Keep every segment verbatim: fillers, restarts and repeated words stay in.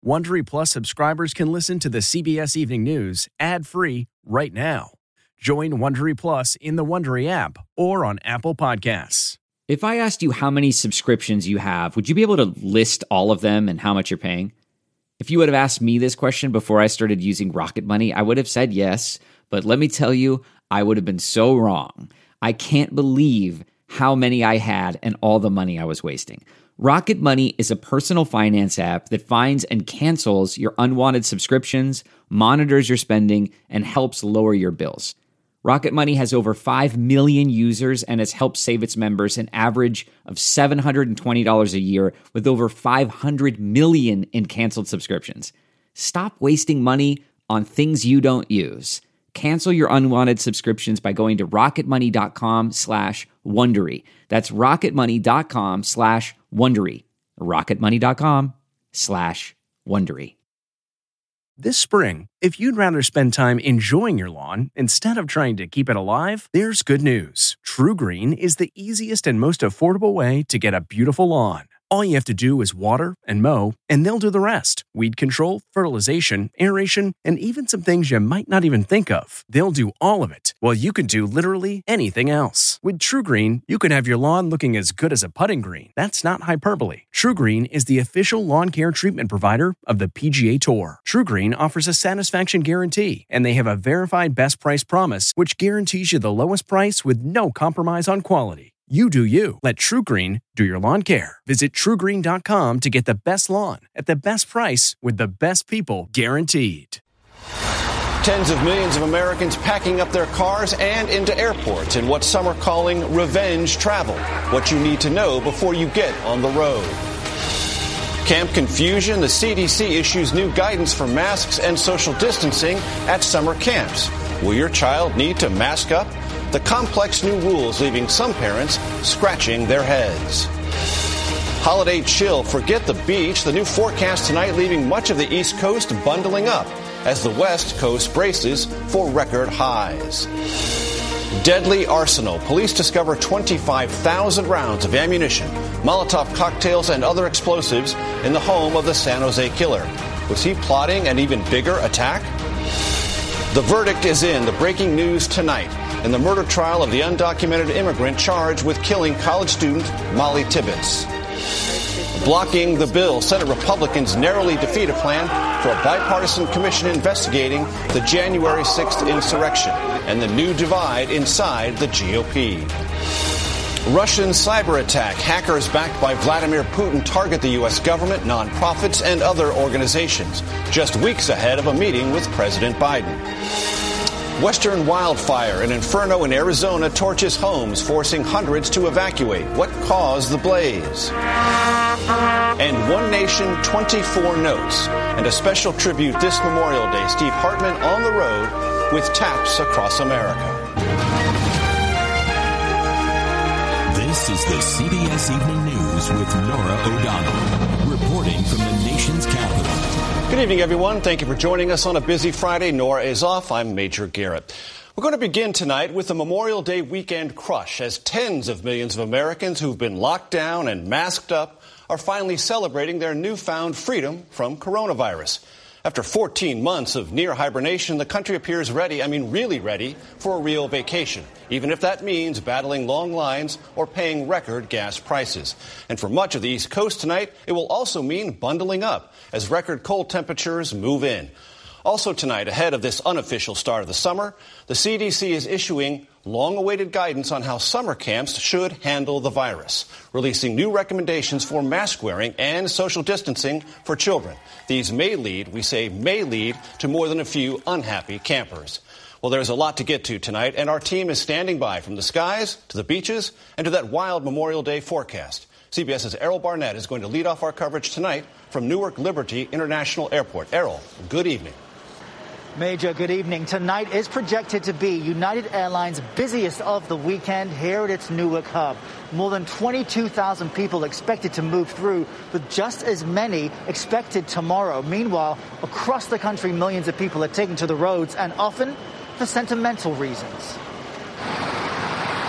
Wondery Plus subscribers can listen to the C B S Evening News ad-free right now. Join Wondery Plus in the Wondery app or on Apple Podcasts. If I asked you how many subscriptions you have, would you be able to list all of them and how much you're paying? If you would have asked me this question before I started using Rocket Money, I would have said yes, but let me tell you, I would have been so wrong. I can't believe how many I had and all the money I was wasting. Rocket Money is a personal finance app that finds and cancels your unwanted subscriptions, monitors your spending, and helps lower your bills. Rocket Money has over five million users and has helped save its members an average of seven hundred twenty dollars a year with over five hundred million in canceled subscriptions. Stop wasting money on things you don't use. Cancel your unwanted subscriptions by going to rocketmoney.com slash Wondery. That's rocketmoney.com slash Wondery. rocketmoney.com slash Wondery. This spring, if you'd rather spend time enjoying your lawn instead of trying to keep it alive, there's good news. True Green is the easiest and most affordable way to get a beautiful lawn. All you have to do is water and mow, and they'll do the rest. Weed control, fertilization, aeration, and even some things you might not even think of. They'll do all of it, while you can do literally anything else. With True Green, you can have your lawn looking as good as a putting green. That's not hyperbole. True Green is the official lawn care treatment provider of the P G A Tour. True Green offers a satisfaction guarantee, and they have a verified best price promise, which guarantees you the lowest price with no compromise on quality. You do you. Let True Green do your lawn care. Visit true green dot com to get the best lawn at the best price with the best people guaranteed. Tens of millions of Americans packing up their cars and into airports in what some are calling revenge travel. What you need to know before you get on the road. Camp confusion. The C D C issues new guidance for masks and social distancing at summer camps. Will your child need to mask up? The complex new rules leaving some parents scratching their heads. Holiday chill. Forget the beach. The new forecast tonight leaving much of the East Coast bundling up as the West Coast braces for record highs. Deadly arsenal. Police discover twenty-five thousand rounds of ammunition, Molotov cocktails, and other explosives in the home of the San Jose killer. Was he plotting an even bigger attack? The verdict is in. The breaking news tonight in the murder trial of the undocumented immigrant charged with killing college student Molly Tibbetts. Blocking the bill, Senate Republicans narrowly defeat a plan for a bipartisan commission investigating the January sixth insurrection and the new divide inside the G O P. Russian cyber attack. Hackers backed by Vladimir Putin target the U S government, nonprofits, and other organizations, just weeks ahead of a meeting with President Biden. Western wildfire. An inferno in Arizona torches homes, forcing hundreds to evacuate. What caused the blaze? And One Nation, twenty-four notes. And a special tribute this Memorial Day. Steve Hartman on the road with taps across America. This is the C B S Evening News with Norah O'Donnell, reporting from the nation's capital. Good evening, everyone. Thank you for joining us on a busy Friday. Nora is off. I'm Major Garrett. We're going to begin tonight with the Memorial Day weekend crush as tens of millions of Americans who've been locked down and masked up are finally celebrating their newfound freedom from coronavirus. After fourteen months of near hibernation, the country appears ready, I mean really ready, for a real vacation, even if that means battling long lines or paying record gas prices. And for much of the East Coast tonight, it will also mean bundling up as record cold temperatures move in. Also tonight, ahead of this unofficial start of the summer, the C D C is issuing long-awaited guidance on how summer camps should handle the virus, releasing new recommendations for mask wearing and social distancing for children. These may lead, we say may lead, to more than a few unhappy campers. Well, there's a lot to get to tonight, and our team is standing by from the skies to the beaches and to that wild Memorial Day forecast. CBS's Errol Barnett is going to lead off our coverage tonight from Newark Liberty International Airport. Errol, good evening. Major, good evening. Tonight is projected to be United Airlines' busiest of the weekend here at its Newark hub. More than twenty-two thousand people expected to move through, with just as many expected tomorrow. Meanwhile, across the country, millions of people are taking to the roads, and often for sentimental reasons.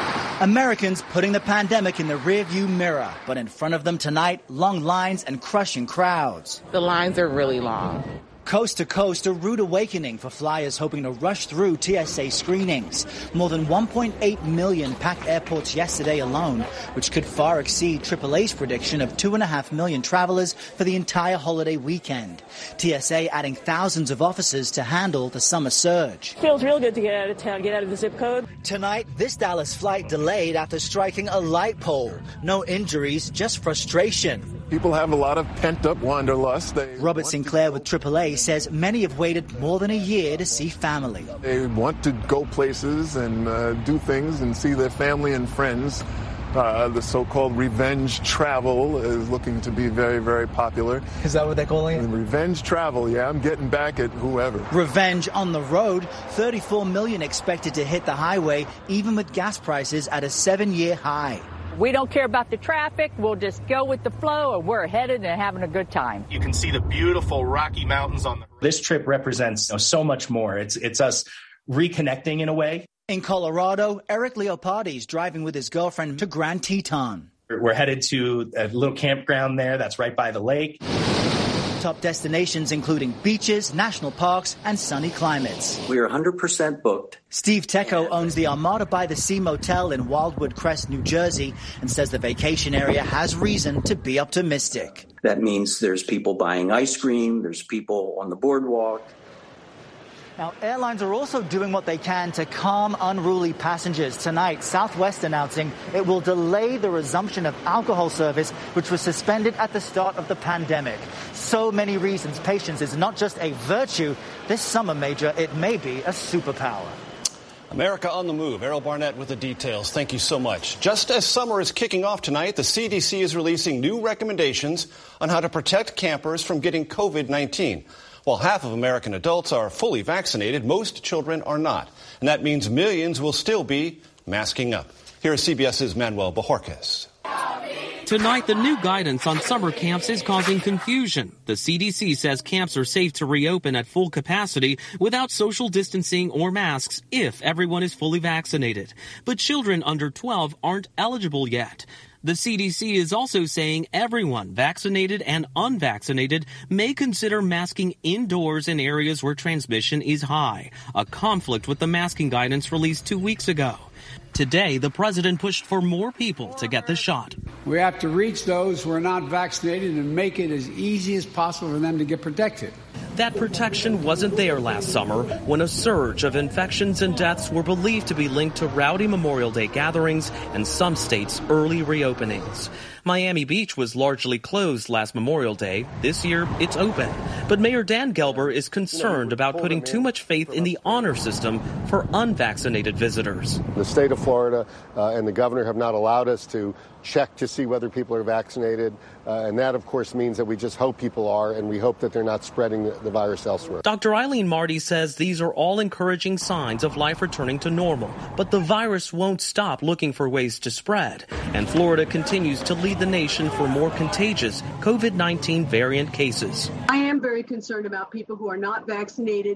Americans putting the pandemic in the rearview mirror, but in front of them tonight, long lines and crushing crowds. The lines are really long. Coast to coast, a rude awakening for flyers hoping to rush through T S A screenings. More than one point eight million packed airports yesterday alone, which could far exceed triple A's prediction of two point five million travelers for the entire holiday weekend. T S A adding thousands of officers to handle the summer surge. Feels real good to get out of town, get out of the zip code. Tonight, this Dallas flight delayed after striking a light pole. No injuries, just frustration. People have a lot of pent-up wanderlust. They Robert Sinclair with triple A says many have waited more than a year to see family. They want to go places and uh, do things and see their family and friends. Uh, the so-called revenge travel is looking to be very, very popular. Is that what they're calling it? Revenge travel, yeah. I'm getting back at whoever. Revenge on the road. thirty-four million expected to hit the highway, even with gas prices at a seven-year high. We don't care about the traffic. We'll just go with the flow, and we're headed and having a good time. You can see the beautiful Rocky Mountains on the... This trip represents you know, so much more. It's it's us reconnecting in a way. In Colorado, Eric Leopardi's driving with his girlfriend to Grand Teton. We're headed to a little campground there that's right by the lake. Top destinations including beaches, national parks, and sunny climates. We are one hundred percent booked. Steve Tecco owns the Armada by the Sea Motel in Wildwood Crest, New Jersey, and says the vacation area has reason to be optimistic. That means there's people buying ice cream, there's people on the boardwalk. Now, airlines are also doing what they can to calm unruly passengers. Tonight, Southwest announcing it will delay the resumption of alcohol service, which was suspended at the start of the pandemic. So many reasons patience is not just a virtue. This summer, Major, it may be a superpower. America on the move. Errol Barnett with the details. Thank you so much. Just as summer is kicking off tonight, the C D C is releasing new recommendations on how to protect campers from getting COVID nineteen. While half of American adults are fully vaccinated, most children are not. And that means millions will still be masking up. Here is CBS's Manuel Bojorquez. Tonight, the new guidance on summer camps is causing confusion. The C D C says camps are safe to reopen at full capacity without social distancing or masks if everyone is fully vaccinated. But children under twelve aren't eligible yet. The C D C is also saying everyone, vaccinated and unvaccinated, may consider masking indoors in areas where transmission is high, a conflict with the masking guidance released two weeks ago. Today, the president pushed for more people to get the shot. We have to reach those who are not vaccinated and make it as easy as possible for them to get protected. That protection wasn't there last summer when a surge of infections and deaths were believed to be linked to rowdy Memorial Day gatherings and some states' early reopenings. Miami Beach was largely closed last Memorial Day. This year, it's open. But Mayor Dan Gelber is concerned about putting too much faith in the honor system for unvaccinated visitors. The state of Florida uh, and the governor have not allowed us to check to see whether people are vaccinated. Uh, and that, of course, means that we just hope people are, and we hope that they're not spreading the, the virus elsewhere. Doctor Eileen Marty says these are all encouraging signs of life returning to normal. But the virus won't stop looking for ways to spread. And Florida continues to lead the nation for more contagious COVID nineteen variant cases. I am very concerned about people who are not vaccinated,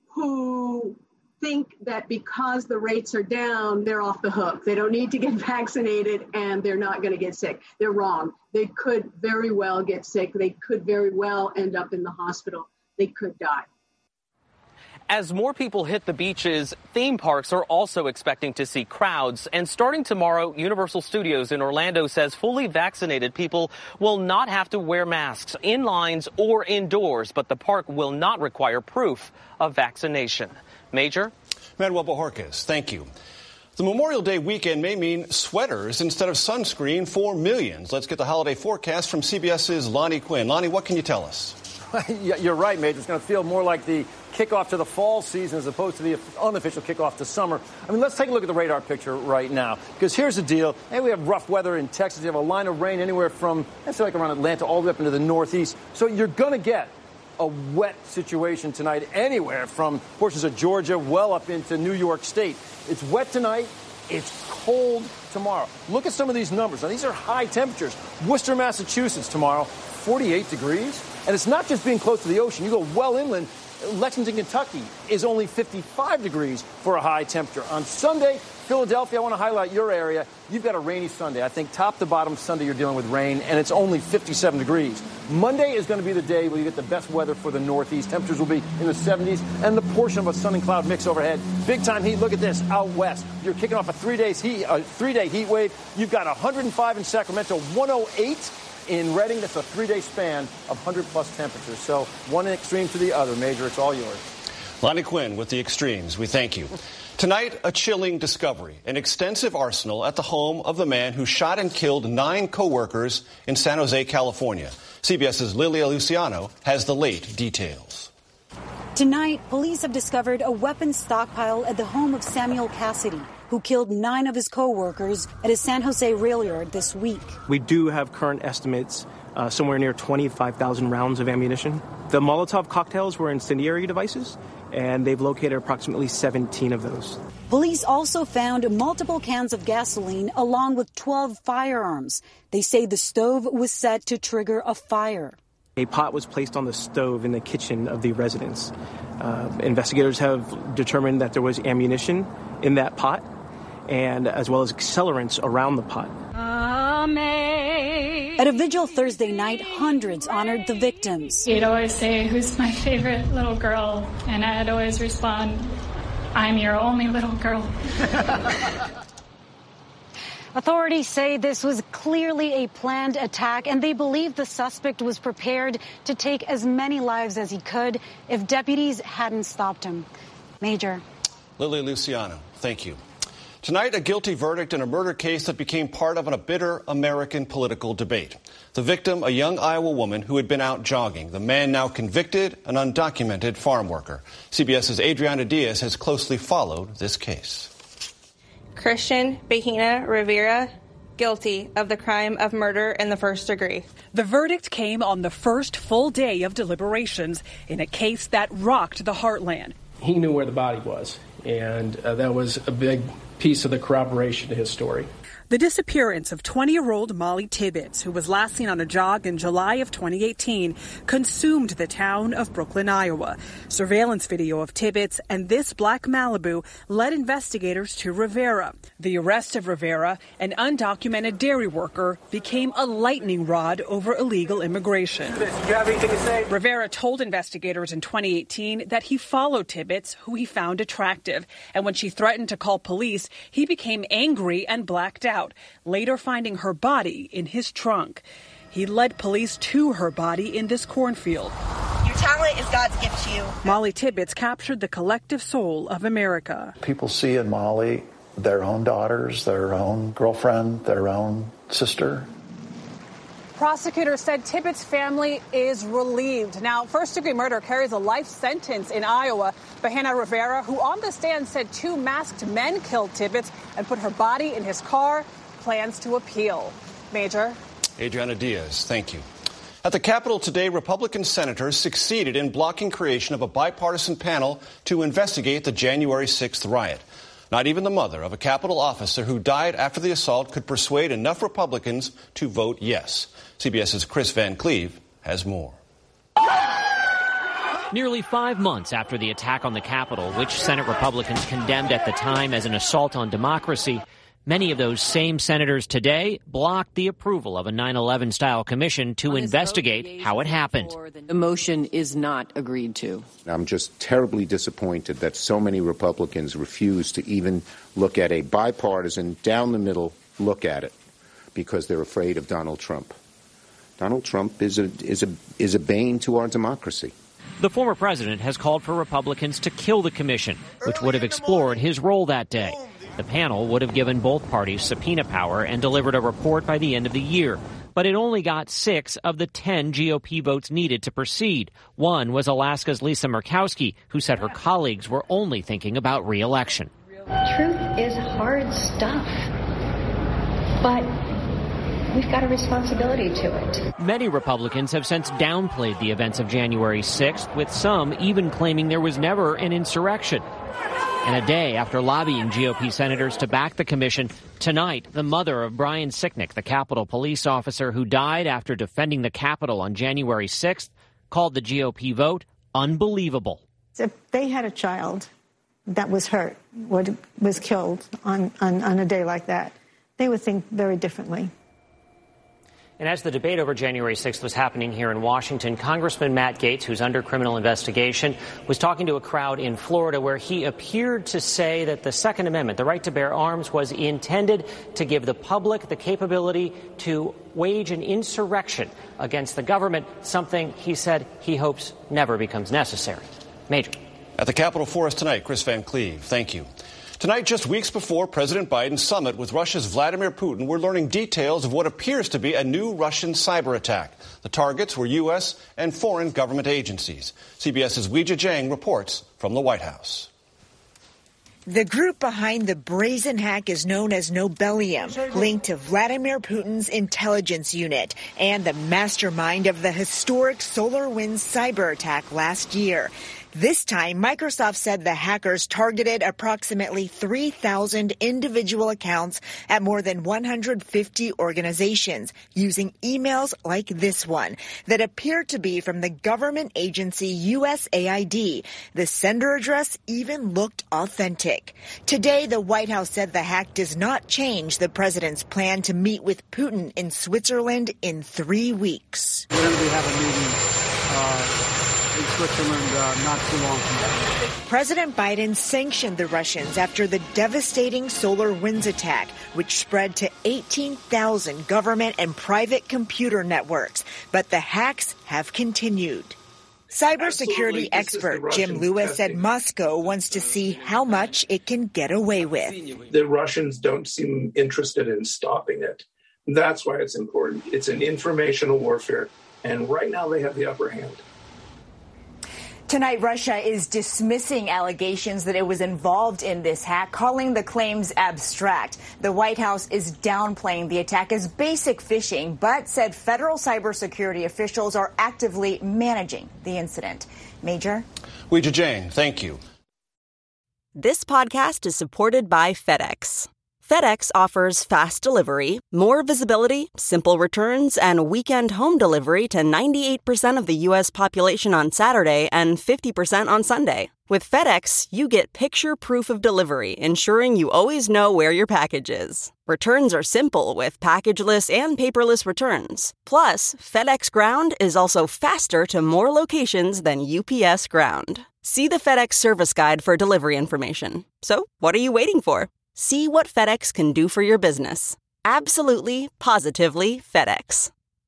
who think that because the rates are down, they're off the hook. They don't need to get vaccinated and they're not going to get sick. They're wrong. They could very well get sick. They could very well end up in the hospital. They could die. As more people hit the beaches, theme parks are also expecting to see crowds. And starting tomorrow, Universal Studios in Orlando says fully vaccinated people will not have to wear masks in lines or indoors, but the park will not require proof of vaccination. Major? Manuel Bojorquez, thank you. The Memorial Day weekend may mean sweaters instead of sunscreen for millions. Let's get the holiday forecast from CBS's Lonnie Quinn. Lonnie, what can you tell us? You're right, Major. It's going to feel more like the kickoff to the fall season as opposed to the unofficial kickoff to summer. I mean, let's take a look at the radar picture right now. Because here's the deal. Hey, we have rough weather in Texas. You have a line of rain anywhere from, let's say, like around Atlanta all the way up into the northeast. So you're going to get a wet situation tonight anywhere from portions of Georgia well up into New York State. It's wet tonight. It's cold tomorrow. Look at some of these numbers. Now, these are high temperatures. Worcester, Massachusetts tomorrow, forty-eight degrees. And it's not just being close to the ocean. You go well inland, Lexington, Kentucky is only fifty-five degrees for a high temperature. On Sunday, Philadelphia, I want to highlight your area. You've got a rainy Sunday. I think top to bottom Sunday you're dealing with rain, and it's only fifty-seven degrees. Monday is going to be the day where you get the best weather for the Northeast. Temperatures will be in the seventies, and the portion of a sun and cloud mix overhead. Big time heat. Look at this out west. You're kicking off a three days heat, a three-day heat wave. You've got one hundred five in Sacramento, one oh eight in Redding. That's a three-day span of one hundred plus temperatures. So one extreme to the other. Major, it's all yours. Lonnie Quinn with the extremes. We thank you. Tonight, a chilling discovery, an extensive arsenal at the home of the man who shot and killed nine co-workers in San Jose, California. CBS's Lilia Luciano has the late details. Tonight, police have discovered a weapons stockpile at the home of Samuel Cassidy, who killed nine of his co-workers at a San Jose rail yard this week. We do have current estimates, uh, somewhere near twenty-five thousand rounds of ammunition. The Molotov cocktails were incendiary devices, and they've located approximately seventeen of those. Police also found multiple cans of gasoline along with twelve firearms. They say the stove was set to trigger a fire. A pot was placed on the stove in the kitchen of the residence. Uh, investigators have determined that there was ammunition in that pot, and as well as accelerants around the pot. At a vigil Thursday night, hundreds honored the victims. He'd always say, "Who's my favorite little girl?" And I'd always respond, "I'm your only little girl." Authorities say this was clearly a planned attack, and they believe the suspect was prepared to take as many lives as he could if deputies hadn't stopped him. Major. Lily Luciano, thank you. Tonight, a guilty verdict in a murder case that became part of a bitter American political debate. The victim, a young Iowa woman who had been out jogging. The man now convicted, an undocumented farm worker. CBS's Adriana Diaz has closely followed this case. Christian Bahena Rivera, guilty of the crime of murder in the first degree. The verdict came on the first full day of deliberations in a case that rocked the heartland. He knew where the body was, and uh, that was a big piece of the corroboration to his story. The disappearance of twenty-year-old Molly Tibbetts, who was last seen on a jog in July of twenty eighteen, consumed the town of Brooklyn, Iowa. Surveillance video of Tibbetts and this black Malibu led investigators to Rivera. The arrest of Rivera, an undocumented dairy worker, became a lightning rod over illegal immigration. Do you have anything to say? Rivera told investigators in twenty eighteen that he followed Tibbetts, who he found attractive. And when she threatened to call police, he became angry and blacked out, later finding her body in his trunk. He led police to her body in this cornfield. Your talent is God's gift to you. Molly Tibbetts captured the collective soul of America. People see in Molly their own daughters, their own girlfriend, their own sister. Prosecutors said Tibbetts' family is relieved. Now, first-degree murder carries a life sentence in Iowa. Bahena Rivera, who on the stand said two masked men killed Tibbetts and put her body in his car, plans to appeal. Major. Adriana Diaz, thank you. At the Capitol today, Republican senators succeeded in blocking creation of a bipartisan panel to investigate the January sixth riot. Not even the mother of a Capitol officer who died after the assault could persuade enough Republicans to vote yes. CBS's Chris Van Cleve has more. Nearly five months after the attack on the Capitol, which Senate Republicans condemned at the time as an assault on democracy, many of those same senators today blocked the approval of a nine eleven style commission to investigate how it happened. The motion is not agreed to. I'm just terribly disappointed that so many Republicans refuse to even look at a bipartisan, down-the-middle look at it because they're afraid of Donald Trump. Donald Trump is a, is a, is a bane to our democracy. The former president has called for Republicans to kill the commission, which would have explored his role that day. The panel would have given both parties subpoena power and delivered a report by the end of the year. But it only got six of the ten G O P votes needed to proceed. One was Alaska's Lisa Murkowski, who said her colleagues were only thinking about re-election. Truth is hard stuff, but we've got a responsibility to it. Many Republicans have since downplayed the events of January sixth, with some even claiming there was never an insurrection. And a day after lobbying G O P senators to back the commission, tonight, the mother of Brian Sicknick, the Capitol police officer who died after defending the Capitol on January sixth, called the G O P vote unbelievable. If they had a child that was hurt, or was killed on, on, on a day like that, they would think very differently. And as the debate over January sixth was happening here in Washington, Congressman Matt Gaetz, who's under criminal investigation, was talking to a crowd in Florida where he appeared to say that the Second Amendment, the right to bear arms, was intended to give the public the capability to wage an insurrection against the government, something he said he hopes never becomes necessary. Major. At the Capitol for us tonight, Chris Van Cleve. Thank you. Tonight, just weeks before President Biden's summit with Russia's Vladimir Putin, we're learning details of what appears to be a new Russian cyber attack. The targets were U S and foreign government agencies. CBS's Weijia Jiang reports from the White House. The group behind the brazen hack is known as Nobelium, linked to Vladimir Putin's intelligence unit and the mastermind of the historic SolarWinds cyber attack last year. This time, Microsoft said the hackers targeted approximately three thousand individual accounts at more than one hundred fifty organizations using emails like this one that appeared to be from the government agency U S A I D. The sender address even looked authentic. Today, the White House said the hack does not change the president's plan to meet with Putin in Switzerland in three weeks. We're going to have a meeting uh, in Switzerland uh, not too long from now. President Biden sanctioned the Russians after the devastating SolarWinds attack, which spread to eighteen thousand government and private computer networks. But the hacks have continued. Cybersecurity expert Jim Lewis said Moscow wants to see how much it can get away with. The Russians don't seem interested in stopping it. That's why it's important. It's an informational warfare, and right now they have the upper hand. Tonight, Russia is dismissing allegations that it was involved in this hack, calling the claims abstract. The White House is downplaying the attack as basic phishing, but said federal cybersecurity officials are actively managing the incident. Major? Weijia Jiang, thank you. This podcast is supported by FedEx. FedEx offers fast delivery, more visibility, simple returns, and weekend home delivery to ninety-eight percent of the U S population on Saturday and fifty percent on Sunday. With FedEx, you get picture proof of delivery, ensuring you always know where your package is. Returns are simple with packageless and paperless returns. Plus, FedEx Ground is also faster to more locations than U P S Ground. See the FedEx service guide for delivery information. So, what are you waiting for? See what FedEx can do for your business. Absolutely, positively FedEx.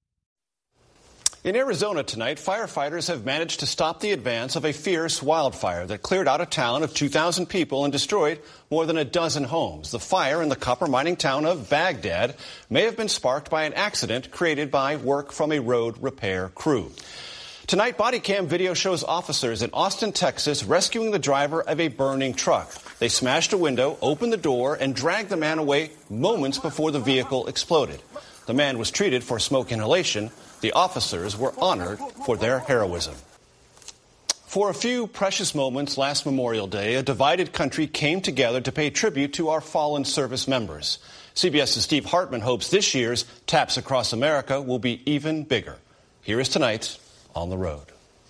In Arizona tonight, firefighters have managed to stop the advance of a fierce wildfire that cleared out a town of two thousand people and destroyed more than a dozen homes. The fire in the copper mining town of Baghdad may have been sparked by an accident created by work from a road repair crew. Tonight, body cam video shows officers in Austin, Texas, rescuing the driver of a burning truck. They smashed a window, opened the door, and dragged the man away moments before the vehicle exploded. The man was treated for smoke inhalation. The officers were honored for their heroism. For a few precious moments last Memorial Day, a divided country came together to pay tribute to our fallen service members. CBS's Steve Hartman hopes this year's Taps Across America will be even bigger. Here is tonight's On the Road.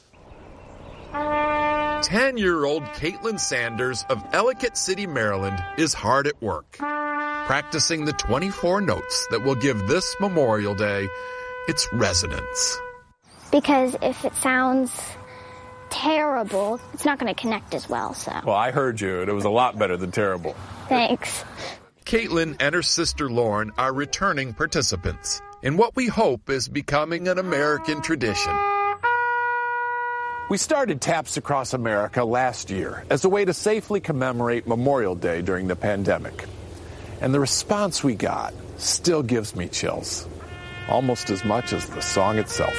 ten-year-old Caitlin Sanders of Ellicott City, Maryland, is hard at work, practicing the twenty-four notes that will give this Memorial Day its resonance. Because if it sounds terrible, it's not going to connect as well, so. Well, I heard you, and it was a lot better than terrible. Thanks. Caitlin and her sister Lauren are returning participants in what we hope is becoming an American tradition. We started Taps Across America last year as a way to safely commemorate Memorial Day during the pandemic. And the response we got still gives me chills, almost as much as the song itself.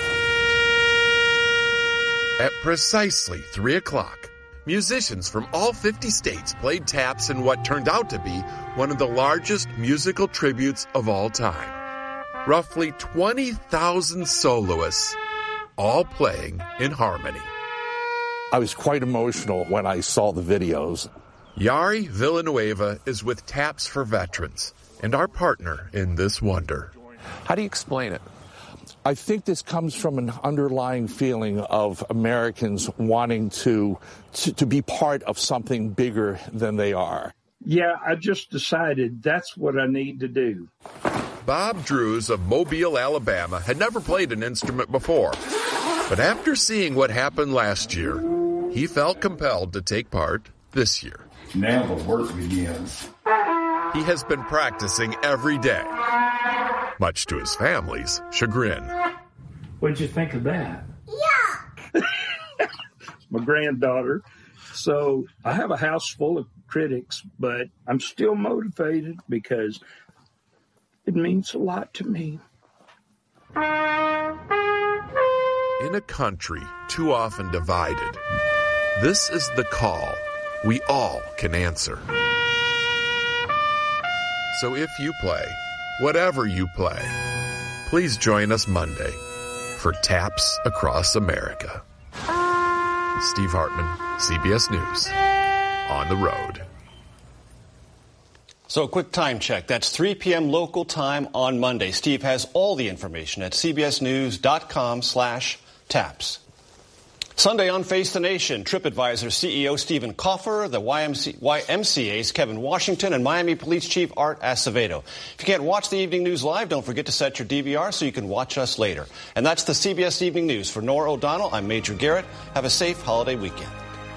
At precisely three o'clock, musicians from all fifty states played taps in what turned out to be one of the largest musical tributes of all time. Roughly twenty thousand soloists, all playing in harmony. I was quite emotional when I saw the videos. Yari Villanueva is with Taps for Veterans and our partner in this wonder. How do you explain it? I think this comes from an underlying feeling of Americans wanting to, to, to be part of something bigger than they are. Yeah, I just decided that's what I need to do. Bob Drews of Mobile, Alabama, had never played an instrument before. But after seeing what happened last year, he felt compelled to take part this year. Now the work begins. He has been practicing every day, much to his family's chagrin. What did you think of that? Yuck! It's my granddaughter. So I have a house full of critics, but I'm still motivated because it means a lot to me. In a country too often divided, this is the call we all can answer. So if you play, whatever you play, please join us Monday for Taps Across America. Steve Hartman, C B S News, on the road. So a quick time check. That's three p.m. local time on Monday. Steve has all the information at cbsnews.com slash taps. Sunday on Face the Nation, TripAdvisor C E O Stephen Kaufer, the Y M C A's Kevin Washington, and Miami Police Chief Art Acevedo. If you can't watch the evening news live, don't forget to set your D V R so you can watch us later. And that's the C B S Evening News. For Norah O'Donnell, I'm Major Garrett. Have a safe holiday weekend.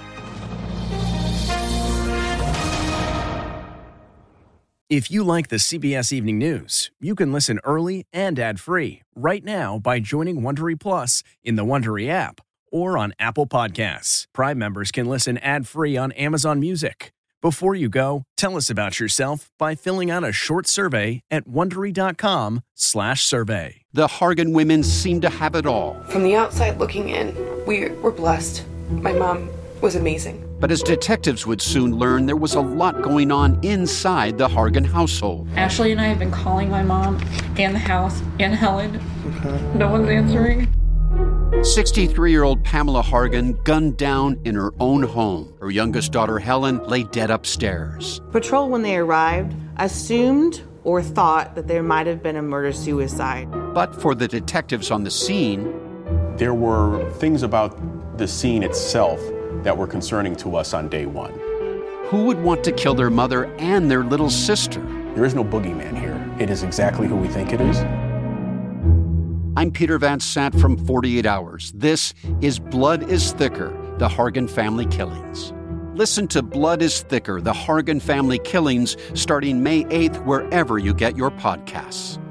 If you like the C B S Evening News, you can listen early and ad-free right now by joining Wondery Plus in the Wondery app or on Apple Podcasts. Prime members can listen ad-free on Amazon Music. Before you go, tell us about yourself by filling out a short survey at Wondery.com slash survey. The Hargan women seem to have it all. From the outside looking in, we were blessed. My mom was amazing. But as detectives would soon learn, there was a lot going on inside the Hargan household. Ashley and I have been calling my mom and the house and Helen. Okay. No one's answering. sixty-three-year-old Pamela Hargan gunned down in her own home. Her youngest daughter, Helen, lay dead upstairs. Patrol, when they arrived, assumed or thought that there might have been a murder-suicide. But for the detectives on the scene, there were things about the scene itself that were concerning to us on day one. Who would want to kill their mother and their little sister? There is no boogeyman here. It is exactly who we think it is. I'm Peter Van Sant from forty-eight hours. This is Blood is Thicker, the Hargan family killings. Listen to Blood is Thicker, the Hargan family killings, starting May eighth, wherever you get your podcasts.